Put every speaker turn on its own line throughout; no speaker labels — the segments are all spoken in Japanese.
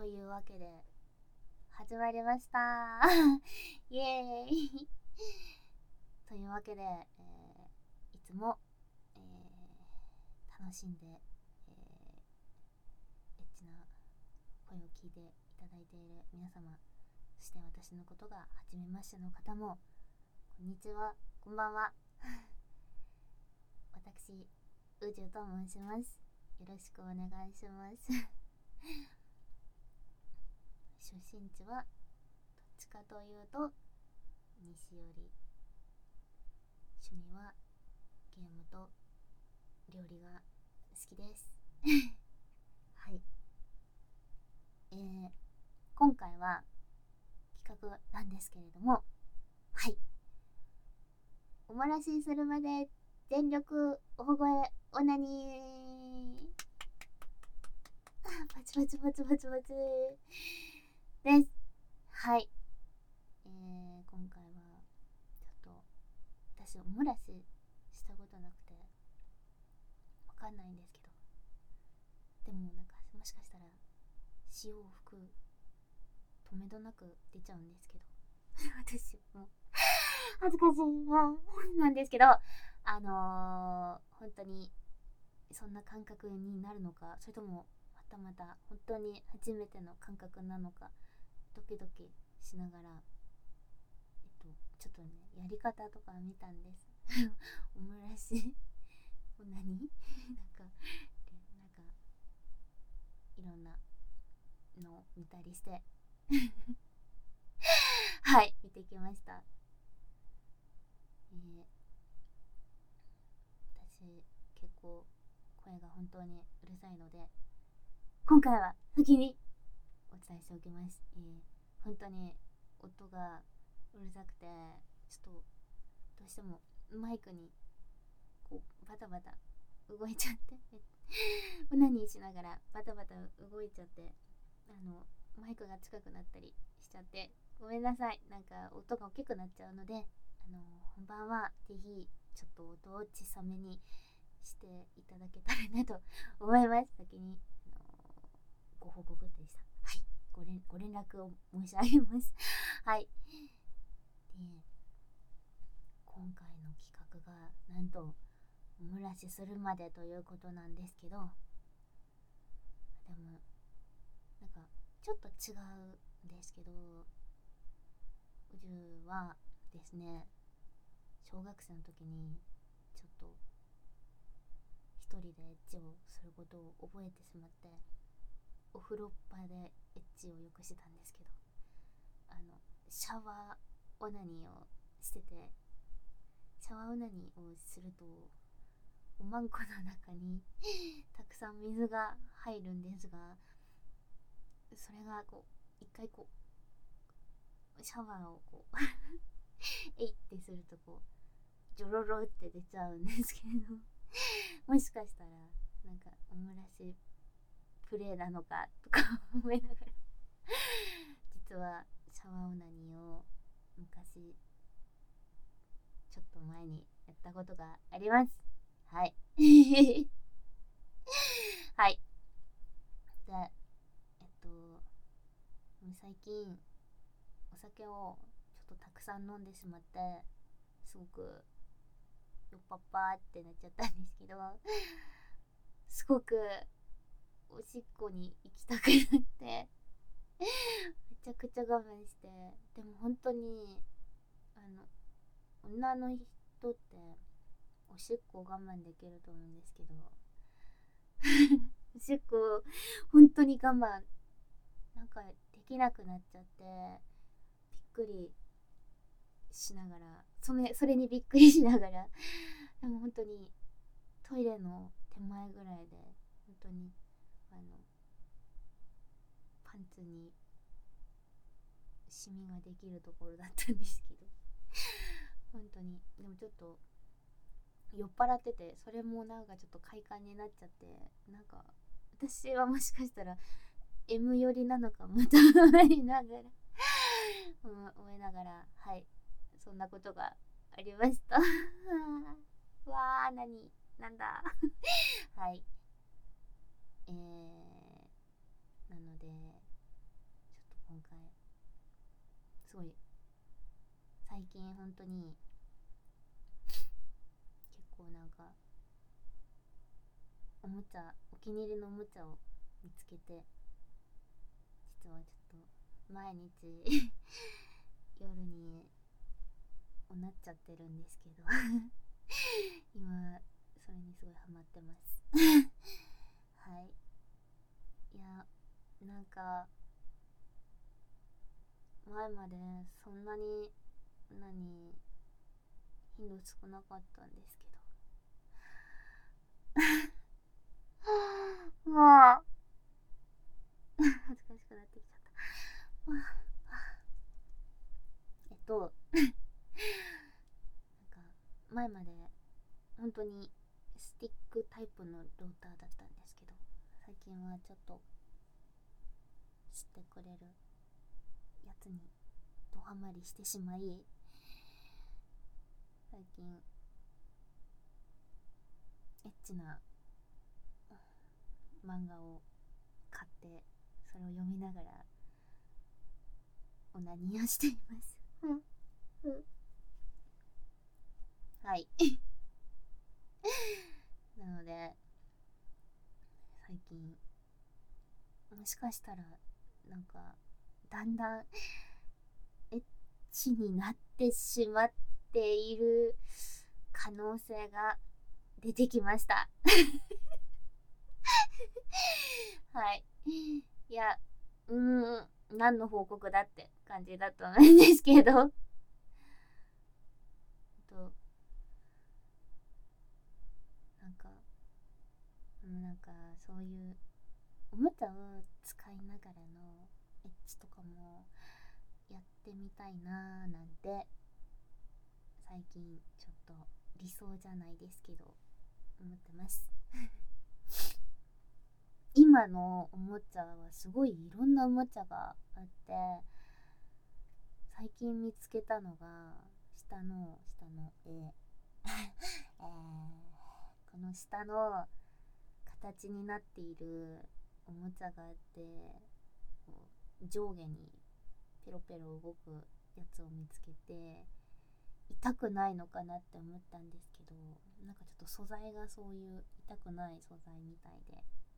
というわけで始まりましたイエーイというわけで、いつも、楽しんで、エッチな声を聞いていただいている皆様、そして私のことが初めましての方もこんにちは、こんばんは私、宇宙と申します。よろしくお願いします出身地はどっちかというと西寄り、趣味はゲームと料理が好きですはい、今回は企画なんですけれども、はい、おもらしするまで全力大声オナニーパチパチパチパチパチです。はい、今回はちょっと私おもらししたことなくてわかんないんですけど、でもなんかもしかしたら潮を吹く止めどなく出ちゃうんですけど私も恥ずかしいななんですけど、本当にそんな感覚になるのか、それともまた本当に初めての感覚なのか、ドキドキしながら、ちょっとね、やり方とか見たんですおもらし何なんかいろんなのを見たりしてはい見てきました。私結構声が本当にうるさいので、今回は先にお伝えしておきます。本当に音がうるさくて、ちょっとどうしてもマイクにこうバタバタ動いちゃってオナニーしながらバタバタ動いちゃって、マイクが近くなったりしちゃってごめんなさい。なんか音が大きくなっちゃうので、本番はぜひちょっと音を小さめにしていただけたらなと思います。先に、ご報告でした。はい、ご連絡を申し上げますはい。で、今回の企画がなんとおもらしするまでということなんですけど、でもなんかちょっと違うんですけど、宇宙はですね、小学生の時にちょっと一人でエッチをすることを覚えてしまって、お風呂場でエッチをよくしてたんですけど、シャワーオナニーをしてて、シャワーオナニーをするとおまんこの中にたくさん水が入るんですが、それがこう一回こうシャワーをこうえいってするとこうジョロロって出ちゃうんですけどもしかしたらなんかおもらしプレイなのかとか思いながら実はシャワーオナニーを昔ちょっと前にやったことがあります。はいはいで、最近お酒をちょっとたくさん飲んでしまって、すごくよっぱっぱってなっちゃったんですけど、すごくおしっこに行きたくなってめちゃくちゃ我慢して、でも本当に女の人っておしっこを我慢できると思うんですけどおしっこ本当に我慢なんかできなくなっちゃって、びっくりしながら、それにびっくりしながらでも本当にトイレの手前ぐらいで、本当にパンツにシミができるところだったんですけど本当にでもちょっと酔っ払ってて、それもなんかちょっと快感になっちゃって、なんか私はもしかしたら M 寄りなのかもと思いながら思いながら、はい、そんなことがありましたわー、なんだはい、なのですごい最近本当に結構なんかおもちゃ、お気に入りのおもちゃを見つけて、実はちょっと毎日夜になっちゃってるんですけど今それにすごいハマってますはい。いや、なんか前までそんなに頻度少なかったんですけどもう恥ずかしくなってきちゃったなんか前まで本当にスティックタイプのローターだったんですけど、最近はちょっと吸ってくれるやつにドハマりしてしまい、最近エッチな漫画を買ってそれを読みながらオナニーをしていますはいなので最近もしかしたらなんかだんだんエッチになってしまっている可能性が出てきましたはいいや、何の報告だって感じだと思うんですけどとなんかそういうおもちゃを使いながらのエッチとかもやってみたいなーなんて最近ちょっと理想じゃないですけど思ってます今のおもちゃはすごいいろんなおもちゃがあって、最近見つけたのが下のこの下の形になっているおもちゃがあって、こう上下にペロペロ動くやつを見つけて、痛くないのかなって思ったんですけど、なんかちょっと素材がそういう痛くない素材みたいで、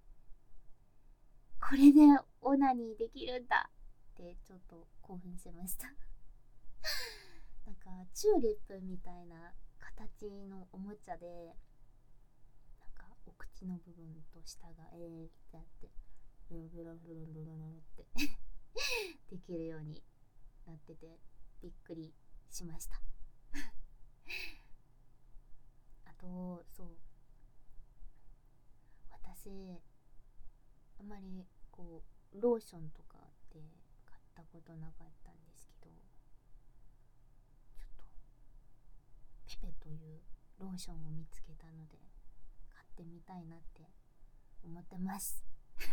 これでオナニーできるんだってちょっと興奮しましたなんかチューリップみたいな形のおもちゃで、なんかお口の部分と下がってあってブロブロブロブロってできるようになっててびっくりしましたあとそう、私あまりこうローションとかって買ったことなかったんですけど、ちょっとペペというローションを見つけたので買ってみたいなって思ってます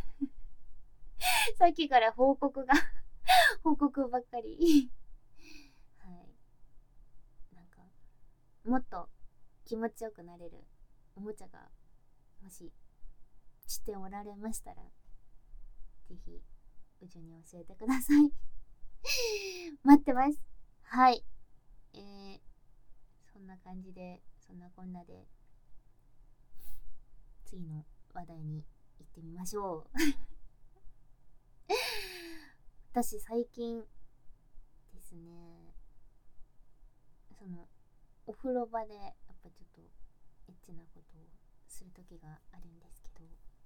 さっきから報告が報告ばっかりはいなんかもっと気持ちよくなれるおもちゃがもし知っておられましたら、ぜひ宇宙に教えてください待ってます。はい、そんな感じで、そんなこんなで次の話題に行ってみましょう私最近ですね、そのお風呂場でやっぱちょっとエッチなことをする時があるんですけど、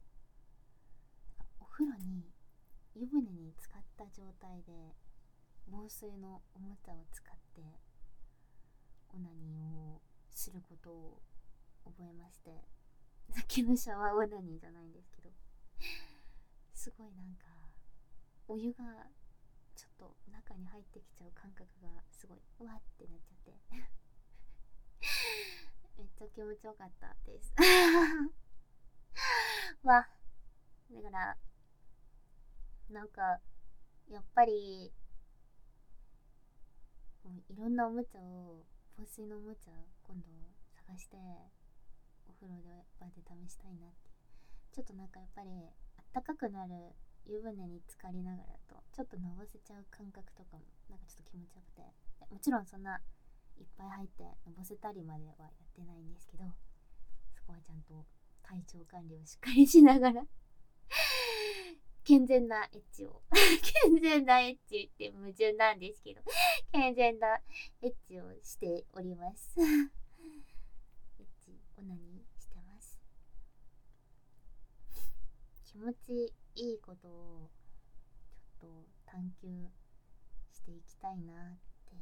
お風呂に湯船に浸かった状態で防水のおもちゃを使ってオナニーをすることを覚えまして、さっきのシャワーオナニーじゃないんですけど、すごいなんかお湯がちょっと中に入ってきちゃう感覚がすごいうわってなっちゃってめっちゃ気持ちよかったですわ、だからなんかやっぱりいろんなおもちゃを、防水のおもちゃ今度探してお風呂で場で試したいなって。ちょっとなんかやっぱりあったかくなる湯船に浸かりながらとちょっとのぼせちゃう感覚とかもなんかちょっと気持ちよくて、もちろんそんないっぱい入ってのぼせたりまではやってないんですけど、そこはちゃんと体調管理をしっかりしながら健全なエッチを健全なエッチって矛盾なんですけど、健全なエッチをしておりますエッチオナニーしてます。気持ちいいことをちょっと探求していきたいなって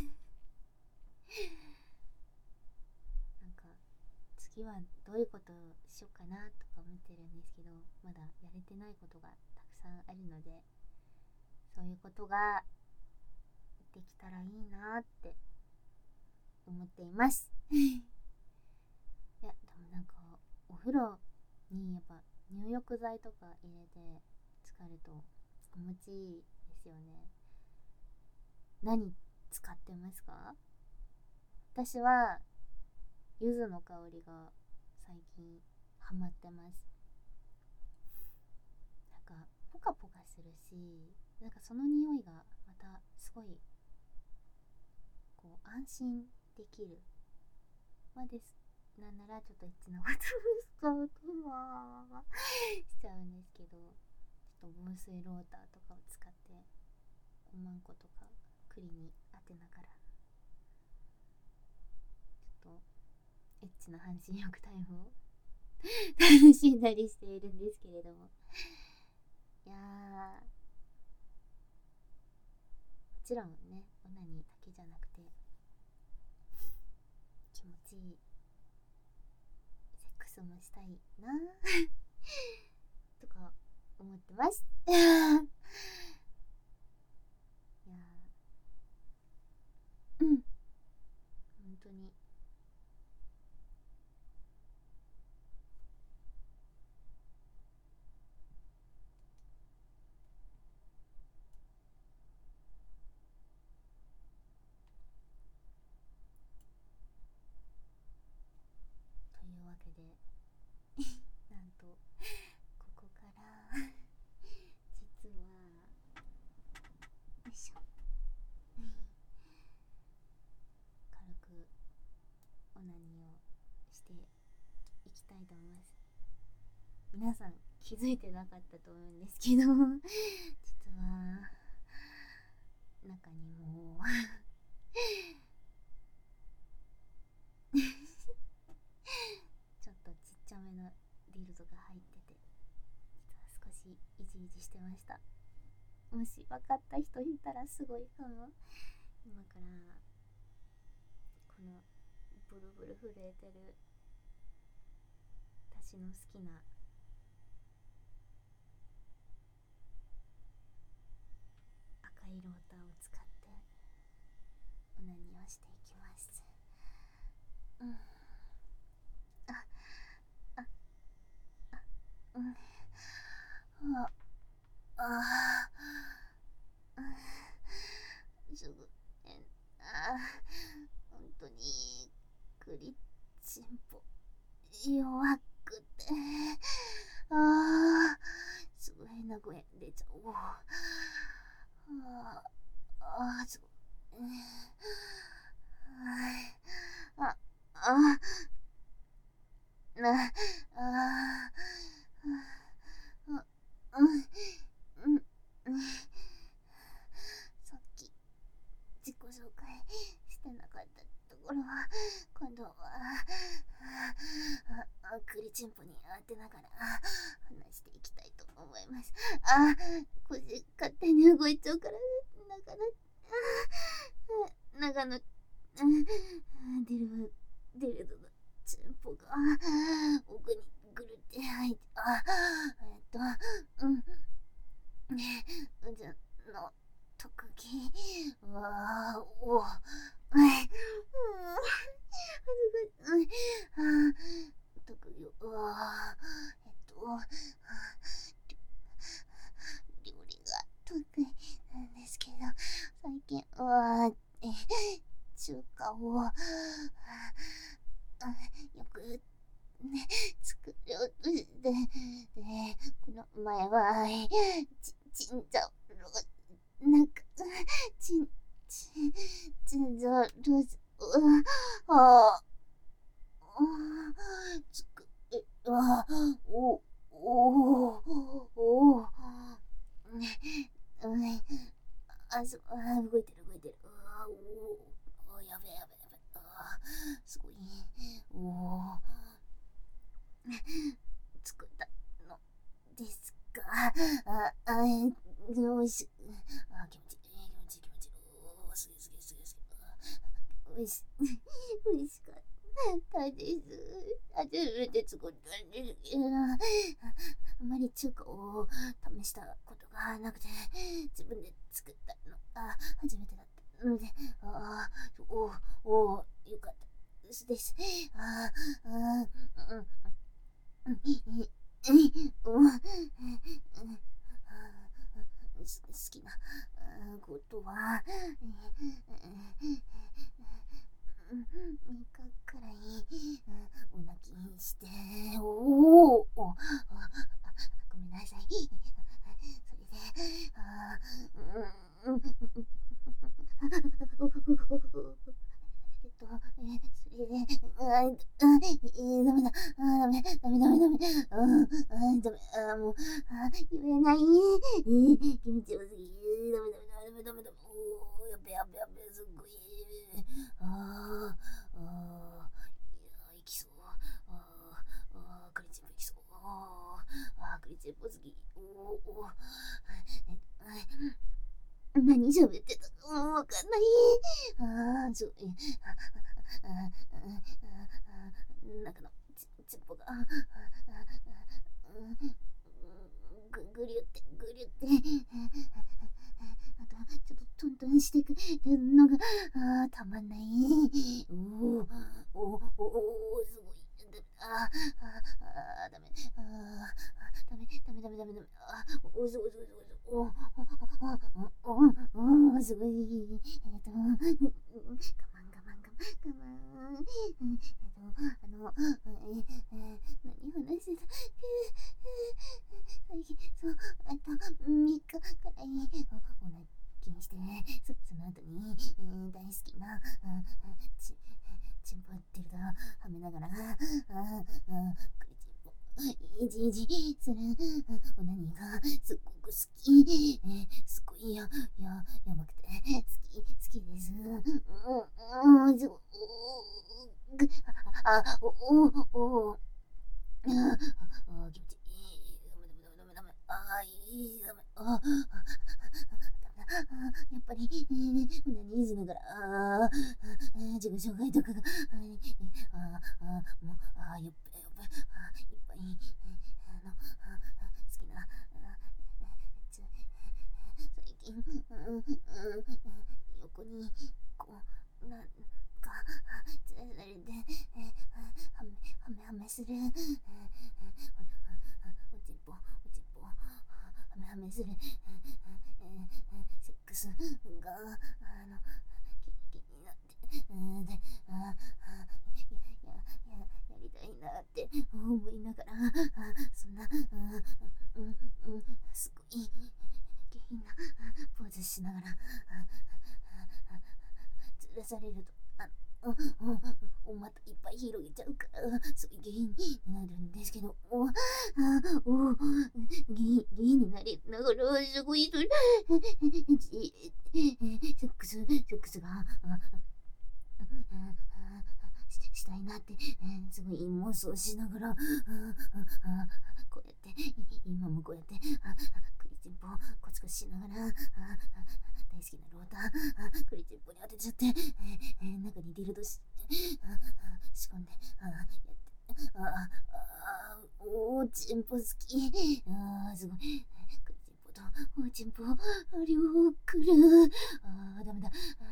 なんか次はどういうことをしようかなとか思ってるんですけど、まだやれてないことがたくさんあるので、そういうことができたらいいなって思っていますいやでもなんかお風呂にやっぱ入浴剤とか入れて浸かると気持ちいいですよね。何使ってますか？私は柚子の香りが最近ハマってます。なんかポカポカするし、なんかその匂いがまたすごいこう安心できる。まあです。なんならちょっとエッチなことを使うとしちゃうんですけど、ちょっと防水ローターとかを使っておまんことか栗に当てながらちょっとエッチな半身浴タイムを楽しんだりしているんですけれども、いやー、もちろんねオナニーだけじゃなくて気持ちいいセックスもしたいなとか思ってますいやー、うん、本当にというわけでなんとここから実はよいしょ軽くオナニーをしていきたいと思います。皆さん気づいてなかったと思うんですけど実は中にもちょっとちっちゃめのディルドが入ってて、実は少しイジイジしてました。もし分かった人いたらすごいかも。今からこのブルブル震えてる私の好きな赤いローターを使ってオナニーをしていきます。うん、あああ、うん、ああすぐ本当にクリチンポ弱くてすごい変な声出ちゃおう。すごいああなあうん、さっき自己紹介してなかったところは今度はクリチンポに当てながら話していきたいと思います。腰勝手に動いちゃうから長野デルドのチンポが奥にぐるって入ってじゃの特技お特技料理が得意なんですけど、最近中華をよくね作ろうとしてで、この前は、腎臓、なんか、腎臓、ロス、あつく、お、お、お、動いてる。やべ。すごい。作ったのですか。よし。気持ちいい。すげえ。おいしかったです。初めて作ったんですけど、あまり中華を試したことがなくて、自分で作ったのが初めてだったので、よかったです。好きなことは、3日くらい、お泣きして、ごめんなさい。それで、もう、言えない。気持ちよすぎ。ダメ。やべ、すごい。いきそう。クリチンポいきそう。クリチンポすぎ。何喋ってたかわかんない。すごい。中のチンポが、ぐりゅって。あと、ちょっとトントンしてくるのが、たまんない。すごい。ダメ。すごい。我慢。何話してたっけ。最近、そう、3日くらい、お泣きして、その後に、大好きな、チンポディルドはめながら、クリチンポ、いじする、オナニーがすっごく好き。すごいやばくて、好きです。気持ちいい。ダメ。やっぱり、オナニーしながら、自己紹介とかが、もう、やっぱ、いっぱい、好きな、最近、横に、こう、なんか、つられて、はめする、おちんぽ、はめする、セックスが、気になって、で、やりたいなって思いながら、そんな、すごい下品なポーズしながら、ずらされると、おまたいっぱい広げちゃうから、そういう下品になるんですけど、下品になりながら、すごい、セックスが、したいなって、すごい妄想しながら、こうやって、今もこうやって、クリチンポコツコツしながら、大好きなローター、クリチンポに当てちゃって、中にディルド仕込んで、やって、おーチンポ好き。すごい。クリチンポとおちんぽ、両方来る。ダメだ。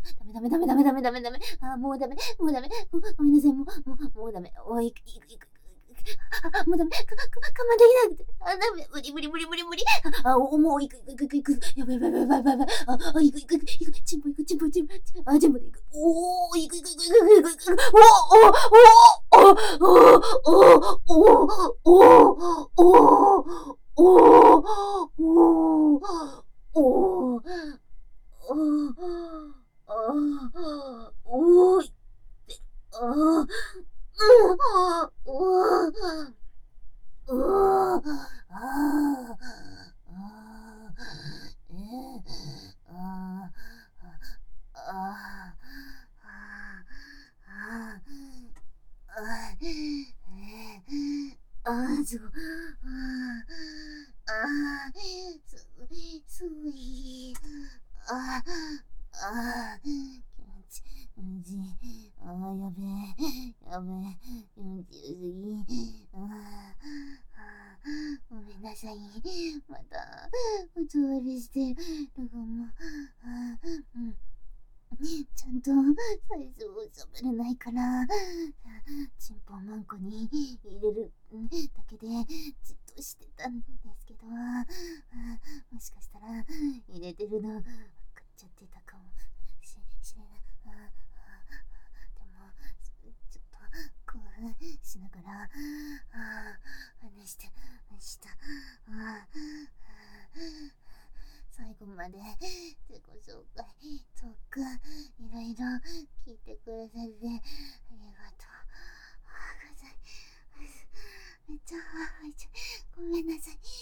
もうダメ。ごめんなさい。もうダメ。いく。もうダメ。我慢できなくて。ダメ。無理。もういく。やばい。いく。チンポ。チンポでいく。いく。 すごい。すごい。気持ちいい。やべえ。気持ちよすぎ。ごめんなさい。また、おつわりしてるかも。ちゃんと最初喋れないから、チンポをマンコに入れるだけでじっとしてたんですけど、もしかしたら入れてるの分かっちゃってたかもしれない。でも、ちょっと興奮しながら、話した。最後まで自己紹介トークいろいろ聞いてくれてありがとう。めっちゃごめんなさい。